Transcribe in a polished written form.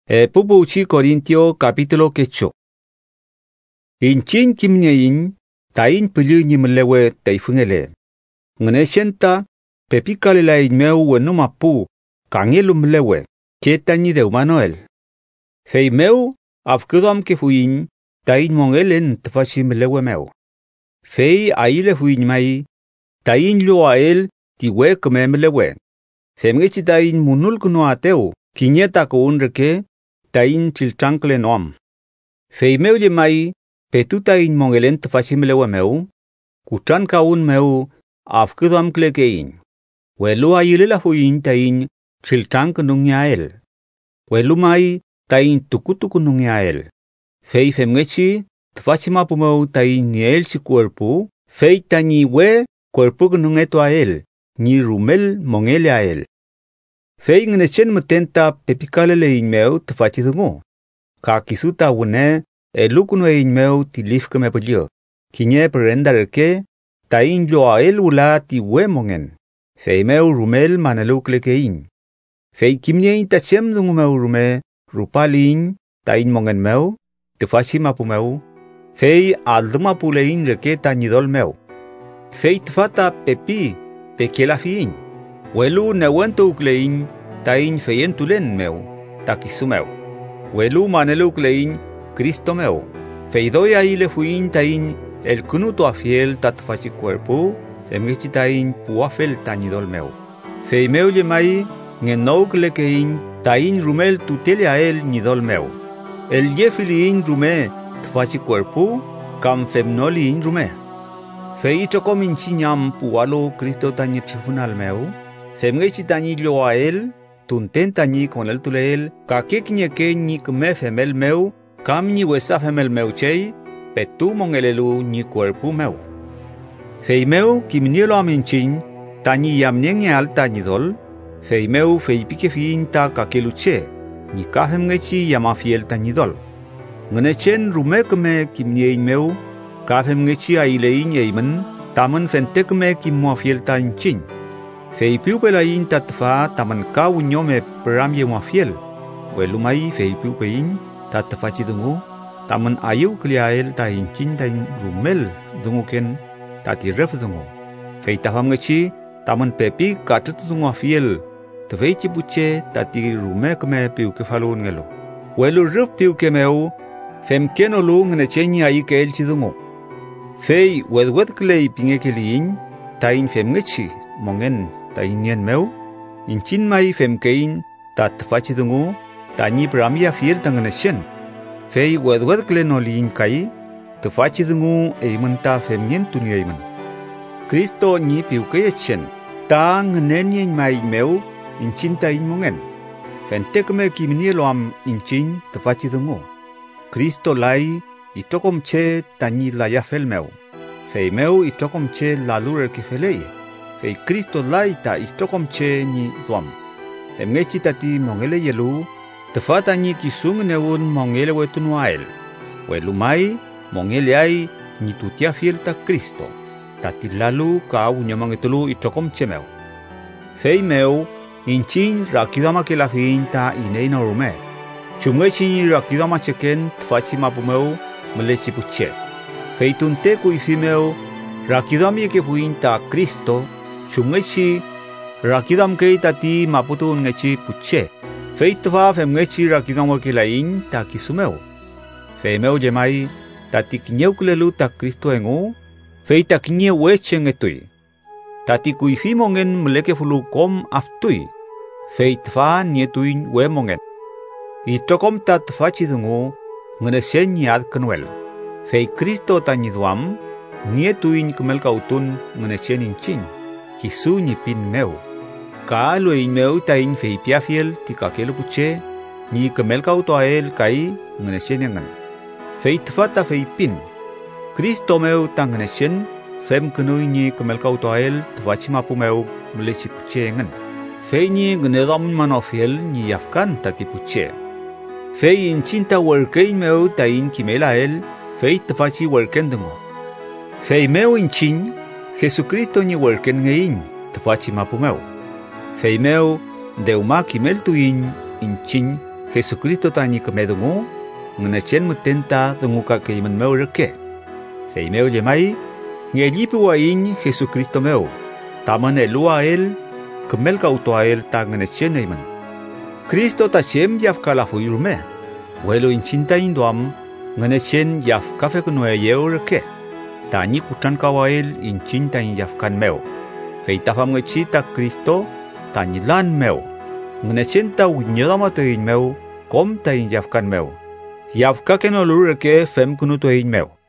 Pupuchi Corintio capítulo quecho. Inchin kimnyein, tain pili ni mlewe taifungele. Ngene shenta, pepikale la inmeu wenumapu, kangelu mlewe, chetani de humanoel. Fei meu, afkudam ke fuin, tain mongelen tfashi mlewe meu. Fei aile fuin mai, tain lo ael, tiwe keme mlewe. Femgechi tain munul kuno ateu, kinyeta ko unreke, tain chilchankle noam. Fei meu le mai, petu tain mongelen tfashimlewe meu, kutran kaun meu, afkudam klekein. Welu ayile la fuin tain chilchank nungyael. Welu mai, tain tukutuku nungyael. Fei femgechi, tfashima pumeu tain niel si cuerpo, fei tani we, cuerpo nungeto ael, ni rumel mongele ael. Fei ngnechen mutenta pepikale le inmeu tfachidungo. Ka kisuta wune elukuno inmeu tilifke mepulio. Kinye perendarke tain lo ael ula ti we mongen. Fei meu rumel maneluklekein. Fei kimnye tachem dungu meu rume rupalin tain mongen meu tfashima pumeu. Fei alduma pulein reke tanidol meu. Fei tfata pepi pekela fiin. Welu newento uklein tain feyentulen meu, takisu meu. Welu manelu uklein Cristo meu. Feidoy aile fuin tain el kunuto afiel tatfachi cuerpo, femgechi tain puafel tanidol meu. Fei meu yemai ngenouk lekein tain rumel tutele ael nidol meu. El yefiliin rume tfachi cuerpo, cam femnoliin rume. Fei chokom inchinyam pualo Cristo tanye chifunal meu. Femgechi tani lo ael, tunten tani con el tuleel, kakek nyeke ni kme femel meu, kam ni wesa femel meu chei, petu mongelelu ni cuerpo meu. Fei meu kimnielo aminchin, tani yamnyen al tani dol, fei meu fei pike fin ta kakeluche, ni ka femgechi yama fiel tani dol. Ngnechen rume kme kimnyein meu, ka femgechi ailein yeimen, tamen fente kme kimmo fiel tani chin. Fei piu pelain tatfa taman ka unyome peramye mo fiel. Welumai fei piu pein tatfa chidungu taman ayu kliael ta inchin ta rumel dunguken tati ref dungu. Fei tafam ngachi taman pepi katut dungu fiel. Tfei chibuche tati rume kme piu ke falun ngelo. Welu ref piu ke meu fem kenolu ngne chenyi ayi ke el chidungu. Fei wedwed klei pinge kelin tain fem ngachi mongen tainyen meu, inchin mai femkein, tat fachidungu, tani bramia fiel tanganeshen. Fei wedwed klenolin kai, tfachidungu eimenta femnyen tunyeimen. Cristo ni piukeyechen, tang nenyen mai meu, inchin tain mongen. Fentekme kimnieloam inchin tfachidungu. Cristo lai, itokom che tani layafel meu. Fei meu itokom che lalur kefelei. Fei Cristo laita istokom che ni duam. Emgechi tati mongele yelu, tefata ni kisung neun mongele wetunuael. Welumai, mongele ai ni tutia fiel ta Cristo. Tati lalu ka unyamangetulu istokom che meu. Fei meu, inchin rakidama ke la fin ta ineina rume. Chumgechi ni rakidama cheken tfachi mapumeu melechi puche. Fei tunte kuifi meu, rakidami ke fuin ta Cristo, Chungechi rakidam kei tati maputu ngechi puche. Fei tva femgechi rakidam wakilain ta kisumeu. Fei meu yemai tati kinyeuklelu ta Cristo engu. Fei ta kinye weche ngetui. Tati kuifi mongen mleke fulu kom aftui. Fei tva nietuin we mongen. Itokom ta tva chidungu ngenesen yad kenwel. Fei Cristo ta nyiduam nietuin kemel kautun ngenesen inchin. Kisu ni pin meu. Ka lo in meu tain fei piafiel ti kakelu puche, ni kemel kauto ael kai ngneshen yangan. Fei tfata fei pin. Cristo meu tang ngneshen, fem kenui ni kemel kauto ael tvachima pu meu mlechi puche yangan. Fei ni gnedam manofiel ni yafkan tati puche. Fei in cinta workein meu tain kimela el, fei tfachi worken dungo. Fei meu in chin, Jesucristo ni worken ngein, tfachi mapumeu. Fei meu, deuma kimel tuin, inchin, Jesucristo ta ni kemedungu, ngene chen mutenta dunguka ke iman meu reke. Hei meu lemai, nge lipiwa in Jesucristo meu, taman elua el, kemel ka utoa el ta ngene chen iman. Kristo ta chem yaf kala fuirume, welo in cinta indoam, ngene chen yaf kafe kunwe yeo reke. Ta ni kutan kawail in cinta in yaf kan meu. Fei tafam nge cita Kristo, ta ni lan meu. Ngene chen ta unyodama to in meu, kom ta in yaf kan meu. Yaf ka kenolur reke fem kunuto in meu.